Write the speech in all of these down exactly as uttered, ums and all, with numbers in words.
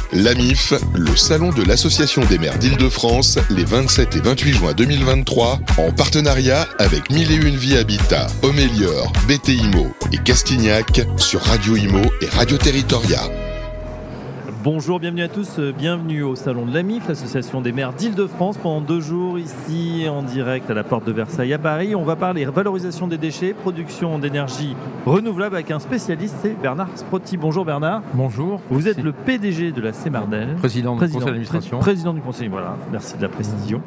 L'A M I F, le salon de l'Association des maires d'Île-de-France, les vingt-sept et vingt-huit juin deux mille vingt-trois, en partenariat avec Mille et Une Vie Habitat, Homélior, B T Imo et Castignac sur Radio Imo et Radio Territoria. Bonjour, bienvenue à tous, bienvenue au salon de l'A M I F, l'association des maires d'Île-de-France, pendant deux jours ici en direct à la porte de Versailles à Paris. On va parler valorisation des déchets, production d'énergie renouvelable avec un spécialiste, c'est Bernard Sprotti. Bonjour Bernard. Bonjour. Vous êtes le P D G de la Semardel. Président du conseil d'administration. Pré- président du conseil, voilà, merci de la précision.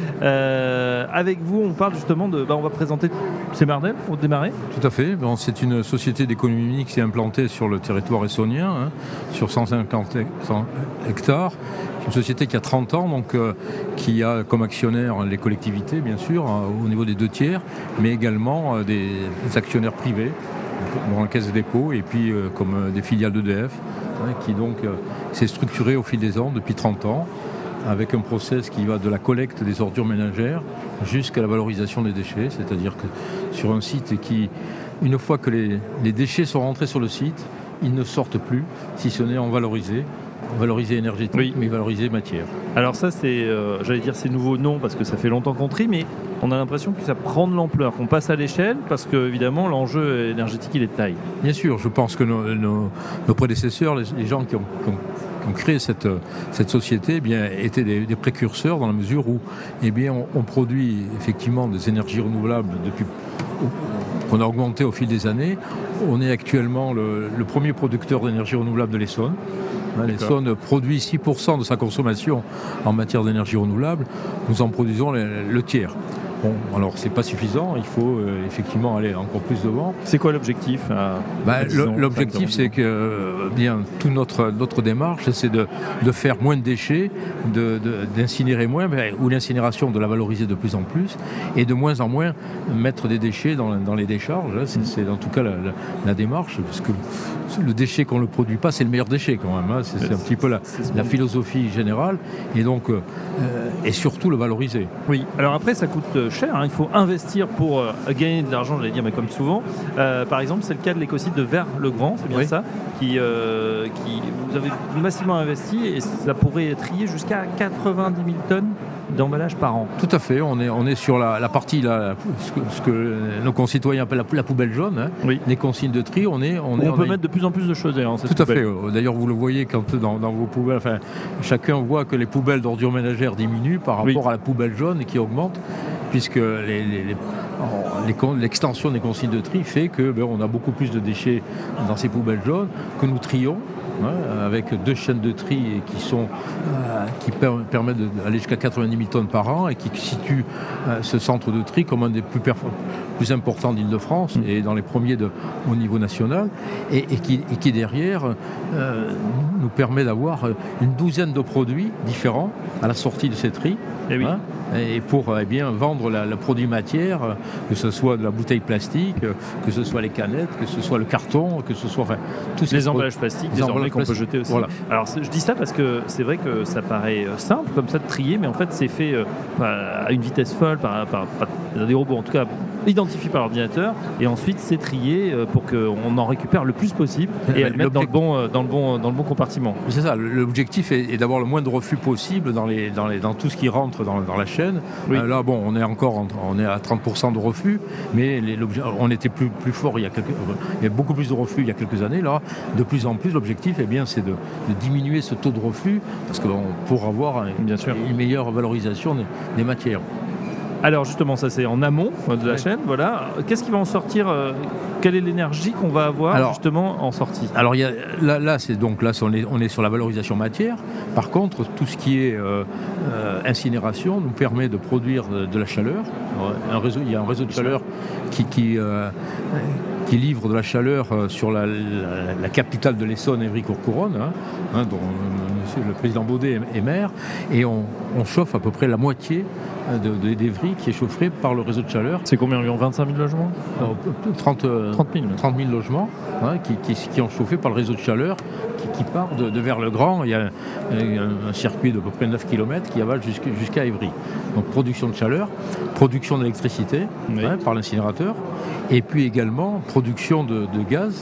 Euh, avec vous, on parle justement de... Bah, on va présenter Semardel pour démarrer. Tout à fait, bon, c'est une société d'économie qui s'est implantée sur le territoire essonnien, hein, sur cent cinquante hectares. C'est une société qui a trente ans, donc euh, qui a comme actionnaires les collectivités, bien sûr, hein, au niveau des deux tiers, mais également euh, des, des actionnaires privés, dans la Caisse des dépôts, et puis euh, comme euh, des filiales d'E D F, hein, qui donc euh, s'est structurée au fil des ans, depuis trente ans, avec un process qui va de la collecte des ordures ménagères jusqu'à la valorisation des déchets, c'est-à-dire que sur un site qui, une fois que les, les déchets sont rentrés sur le site, ils ne sortent plus, si ce n'est en valorisé, valorisé énergétique, oui. mais valorisé matière. Alors ça, c'est, euh, j'allais dire c'est nouveau, non, parce que ça fait longtemps qu'on trie, mais on a l'impression que ça prend de l'ampleur, qu'on passe à l'échelle, parce que évidemment l'enjeu énergétique, il est de taille. Bien sûr, je pense que nos, nos, nos prédécesseurs, les, les gens qui ont, qui ont qui ont créé cette, cette société, eh bien, étaient des, des précurseurs dans la mesure où eh bien, on, on produit effectivement des énergies renouvelables depuis, qu'on a augmenté au fil des années. On est actuellement le, le premier producteur d'énergie renouvelable de l'Essonne. L'Essonne produit six pour cent de sa consommation en matière d'énergie renouvelable. Nous en produisons le, le tiers. Bon, alors c'est pas suffisant, il faut euh, effectivement aller encore plus devant. C'est quoi l'objectif euh, bah, L'objectif, c'est que euh, bien toute notre notre démarche, c'est de, de faire moins de déchets, de, de, d'incinérer moins, mais, ou l'incinération de la valoriser de plus en plus, et de moins en moins mettre des déchets dans, dans les décharges. Hein, c'est, c'est en tout cas la, la, la démarche, parce que le déchet qu'on ne le produit pas, c'est le meilleur déchet quand même. Hein, c'est, c'est un petit peu la, la philosophie générale, et donc euh, et surtout le valoriser. Oui. Alors après, ça coûte cher, hein. Il faut investir pour euh, gagner de l'argent, j'allais dire, mais comme souvent. Euh, par exemple, c'est le cas de l'écosite de Vers-le-Grand, c'est bien oui. ça, qui, euh, qui vous avez massivement investi et ça pourrait trier jusqu'à quatre-vingt-dix mille tonnes d'emballage par an. Tout à fait, on est, on est sur la, la partie, la, ce, que, ce que nos concitoyens appellent la, la poubelle jaune, hein, oui. les consignes de tri, on est... On, est, on, on peut est... mettre de plus en plus de choses d'ailleurs. Tout à fait, d'ailleurs vous le voyez quand dans, dans vos poubelles, enfin, chacun voit que les poubelles d'ordures ménagères diminuent par rapport oui. à la poubelle jaune qui augmente, puisque les, les, les, les, l'extension des consignes de tri fait que ben, on a beaucoup plus de déchets dans ces poubelles jaunes que nous trions. Ouais, avec deux chaînes de tri qui, sont, euh, qui per- permettent d'aller jusqu'à quatre-vingt-dix mille tonnes par an et qui situent euh, ce centre de tri comme un des plus, perf- plus importants d'Île-de-France mmh. et dans les premiers de, au niveau national et, et, qui, et qui derrière euh, nous permet d'avoir une douzaine de produits différents à la sortie de ces tris. Et, oui. hein, et pour eh bien, vendre la, le produit matière, que ce soit de la bouteille plastique, que ce soit les canettes, que ce soit le carton, que ce soit enfin, tous les emballages pro- plastiques, les emballages qu'on peut jeter aussi. Voilà. Alors je dis ça parce que c'est vrai que ça paraît simple comme ça de trier, mais en fait c'est fait euh, à une vitesse folle par, par, par des robots, en tout cas identifiés par l'ordinateur, et ensuite c'est trié euh, pour qu'on en récupère le plus possible et à le mettre dans le, bon, euh, dans, le bon, dans le bon compartiment. C'est ça, l'objectif est, est d'avoir le moins de refus possible dans, les, dans, les, dans tout ce qui rentre dans, dans la chaîne. Oui. Euh, là bon, on est encore en, on est à trente pour cent de refus, mais les, on était plus, plus fort il y a quelques, il y a beaucoup plus de refus il y a quelques années. Là, de plus en plus, l'objectif eh bien, c'est de, de diminuer ce taux de refus parce que bon, pour avoir bien sûr une meilleure valorisation des, des matières. Alors justement, ça c'est en amont de la oui. chaîne, voilà. Qu'est-ce qui va en sortir euh, Quelle est l'énergie qu'on va avoir alors, justement en sortie Alors il y a, là, là, c'est donc là, on est, on est sur la valorisation matière. Par contre, tout ce qui est euh, euh, incinération nous permet de produire de, de la chaleur. Un réseau, il y a un réseau de chaleur qui, qui, euh, qui livre de la chaleur sur la, la, la capitale de l'Essonne, Évry-Courcouronnes, hein, hein, dont euh, monsieur le président Baudet est maire, et on, on chauffe à peu près la moitié De, de, d'Evry qui est chauffé par le réseau de chaleur. C'est combien environ vingt-cinq mille logements euh, trente, trente mille logements hein, qui, qui, qui sont chauffés par le réseau de chaleur qui, qui part de, de Vers-le-Grand. Il y a un, un circuit d'à peu près neuf kilomètres qui avale jusqu'à, jusqu'à Évry. Donc production de chaleur, production d'électricité oui. hein, par l'incinérateur et puis également production de, de gaz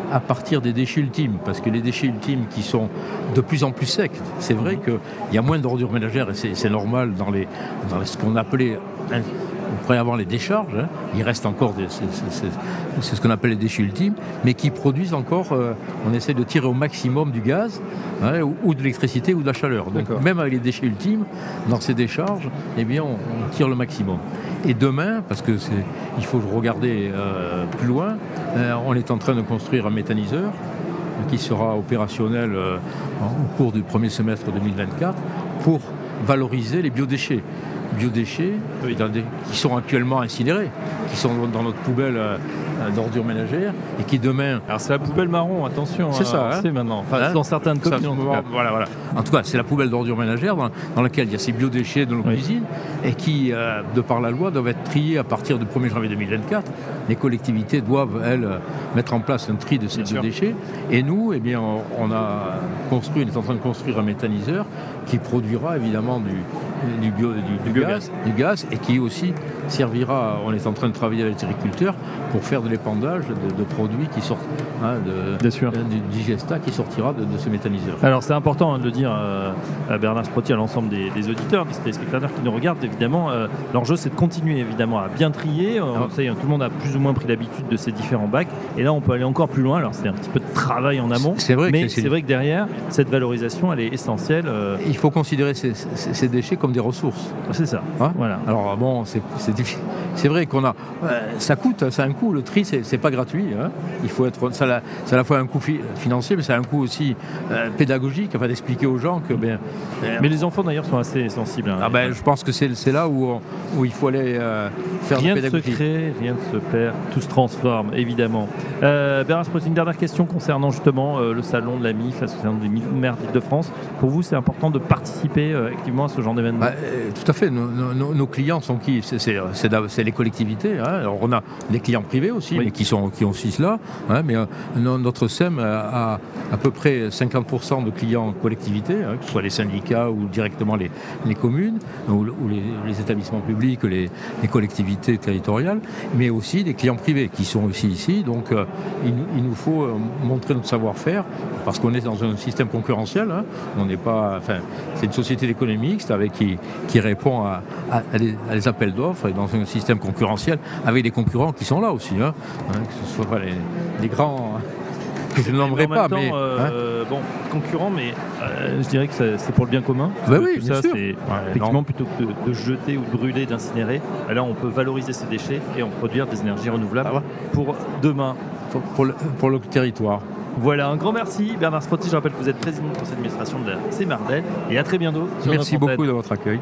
à partir des déchets ultimes, parce que les déchets ultimes qui sont de plus en plus secs, c'est vrai qu'il y a moins d'ordures ménagères, et c'est, c'est normal dans, les, dans les, ce qu'on appelait... Hein, on pourrait avoir les décharges, hein. Il reste encore, des, c'est, c'est, c'est, c'est ce qu'on appelle les déchets ultimes, mais qui produisent encore, euh, on essaie de tirer au maximum du gaz, hein, ou, ou de l'électricité ou de la chaleur. Donc D'accord. Même avec les déchets ultimes, dans ces décharges, eh bien, on, on tire le maximum. Et demain, parce que c'est, il faut regarder euh, plus loin, euh, on est en train de construire un méthaniseur qui sera opérationnel euh, au cours du premier semestre deux mille vingt-quatre pour valoriser les biodéchets. biodéchets oui. dans des, qui sont actuellement incinérés, qui sont dans notre poubelle euh, d'ordures ménagères et qui demain... Alors c'est la poubelle marron, attention, c'est ça, hein, c'est maintenant, enfin, hein, dans certaines communes. En tout cas. Voilà, voilà. En tout cas, c'est la poubelle d'ordures ménagères dans, dans laquelle il y a ces biodéchets de nos oui. cuisines et qui, euh, de par la loi, doivent être triés à partir du premier janvier deux mille vingt-quatre. Les collectivités doivent, elles, mettre en place un tri de ces Bien biodéchets. Sûr. Et nous, eh bien, on, on a construit, on est en train de construire un méthaniseur qui produira évidemment du, du, bio, du, du, gaz, du gaz et qui aussi servira, on est en train de travailler avec les agriculteurs pour faire de l'épandage de, de produits qui sortent hein, de, du digesta qui sortira de, de ce méthaniseur. Alors c'est important hein, de le dire euh, à Bernard Sproty, à l'ensemble des, des auditeurs, des téléspectateurs qui nous regardent, évidemment, euh, l'enjeu c'est de continuer évidemment à bien trier. On sait, tout le monde a plus ou moins pris l'habitude de ces différents bacs et là on peut aller encore plus loin. Alors c'est un petit peu de travail en amont, c'est vrai mais que c'est, c'est vrai que derrière, cette valorisation elle est essentielle. Euh... Il faut considérer ces, ces, ces déchets comme des ressources. C'est ça. Hein voilà. Alors bon, c'est, c'est, c'est vrai qu'on a, euh, ça coûte, ça a un coût. Le tri, c'est, c'est pas gratuit. Hein. Il faut être, ça, a, ça a à la fois un coût fi- financier, mais ça a un coût aussi euh, pédagogique, afin d'expliquer aux gens que ben. Euh, mais les enfants d'ailleurs sont assez sensibles. Hein, ah ben, je pense que c'est, c'est là où, on, où il faut aller euh, faire rien de la pédagogie. Rien ne se crée, rien ne se perd, tout se transforme, évidemment. Euh, Bernard Sproty, une dernière question concernant justement euh, le salon de la M I F, l'association des maires d'Île-de-France. Pour vous, c'est important de participer euh, activement à ce genre d'événement? Bah, euh, Tout à fait. Nos, nos, nos clients sont qui? c'est, c'est, c'est, c'est les collectivités. Hein. Alors, on a des clients privés aussi, oui. mais qui, sont, qui ont aussi cela. Hein. Mais euh, notre S E M a à peu près cinquante pour cent de clients collectivités, hein, que ce soit les syndicats ou directement les, les communes, ou, ou les, les établissements publics, les, les collectivités territoriales, mais aussi des clients privés qui sont aussi ici. Donc, euh, il, il nous faut euh, montrer notre savoir-faire, parce qu'on est dans un système concurrentiel. Hein. On n'est pas, enfin, c'est une société d'économie mixte avec qui, qui répond à, à, à, des, à des appels d'offres et dans un système concurrentiel avec des concurrents qui sont là aussi, hein, hein, que ce soit les, les grands que je ne nommerai pas, temps, mais euh, hein. bon, concurrents, mais euh, je dirais que c'est, c'est pour le bien commun. Bah oui, tout bien ça, sûr. C'est ouais, effectivement non. plutôt que de, de jeter ou de brûler, d'incinérer. Là, on peut valoriser ces déchets et en produire des énergies renouvelables ah ouais. pour demain, pour, pour, le, pour le territoire. Voilà, un grand merci Bernard Sproty. Je rappelle que vous êtes président du conseil d'administration de la CEMARDEL et à très bientôt. Sur Merci beaucoup antenne. De votre accueil.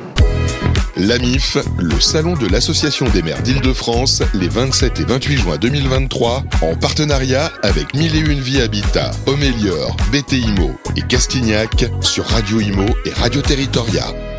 L'A M I F, le salon de l'Association des maires d'Île-de-France, les vingt-sept et vingt-huit juin deux mille vingt-trois, en partenariat avec Mille et Une Vie Habitat, Homélior, B T Imo et Castignac sur Radio Imo et Radio Territoria.